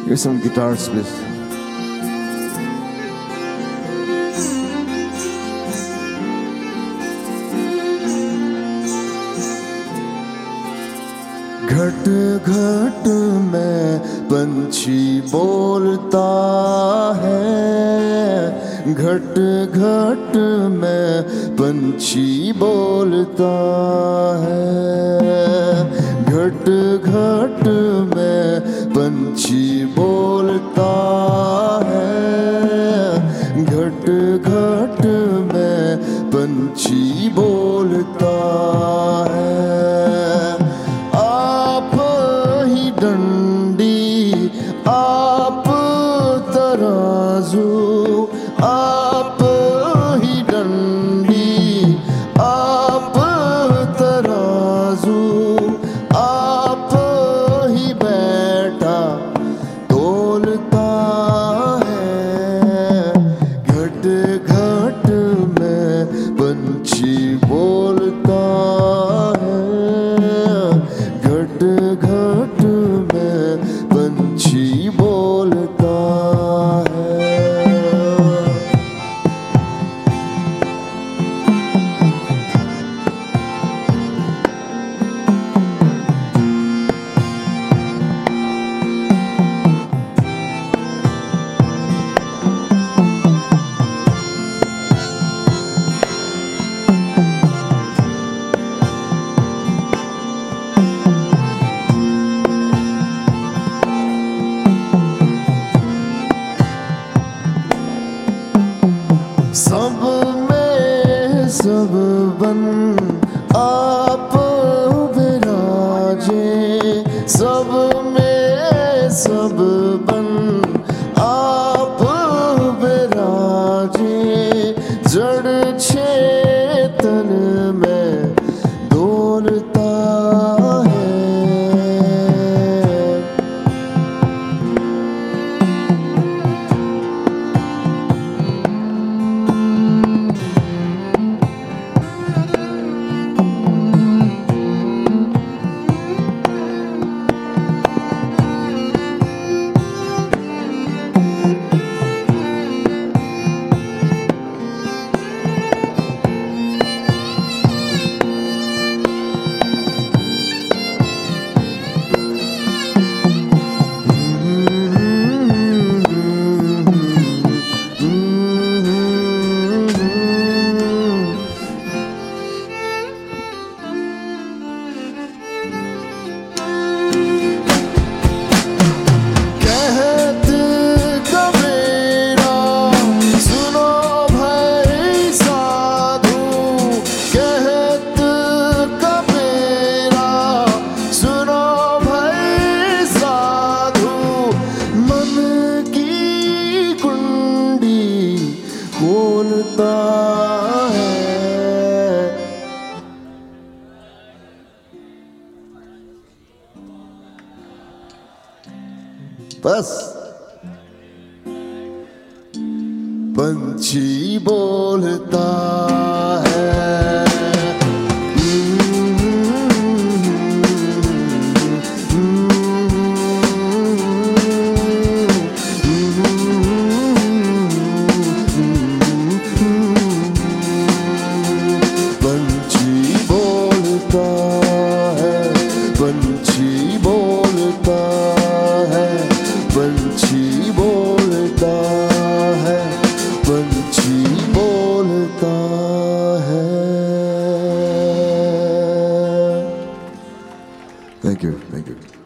Here's some guitars, please. घट घट में पंछी बोलता है, घट घट में पंछी बोलता है, घट घट में पंछी बोलता है, घट घट में पंछी बोलता है। डंडी आप तराजू, आप ही डंडी आप तराजू, आप ही बैठा तोलता है। घट घट में पंछी बोलता है, घट घट पंछी बोलता है। सब में सब बन आप विराजे, सब में सब बन आप विराजे, जड़ चेतन में डोलता है। बोलता है बस पंछी बोलता है। पंछी बोलता है, पंछी बोलता है, पंछी बोलता है। Thank you, thank you.